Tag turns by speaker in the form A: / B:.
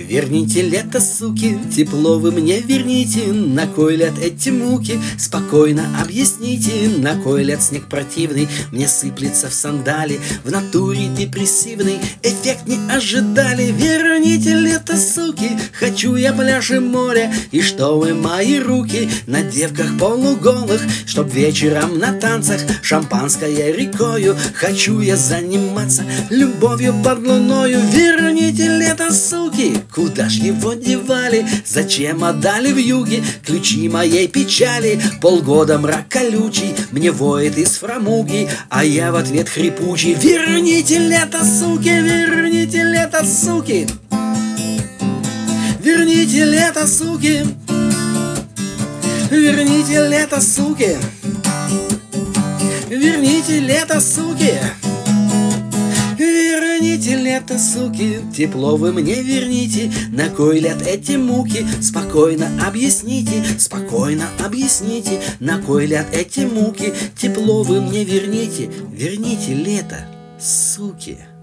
A: Верните лето, суки, тепло вы мне верните. На кой ляд эти муки? Спокойно объясните. На кой ляд снег противный мне сыплется в сандали? В натуре депрессивный эффект не ожидали. Верните лето, суки, хочу я пляж и море. И что вы, мои руки, на девках полуголых, чтоб вечером на танцах шампанское рекою. Хочу я заниматься любовью под луною. Верните лето, суки, куда ж его девали? Зачем отдали в юге ключи моей печали? Полгода мрак колючий мне воет из фрамуги, а я в ответ хрипучий: верните лето, суки, верните лето, суки. Верните лето, суки. Верните лето, суки. Верните лето, суки. Верните лето, суки, тепло вы мне верните. На кой ляд эти муки? Спокойно объясните, спокойно объясните. На кой ляд эти муки? Тепло вы мне верните. Верните лето, суки.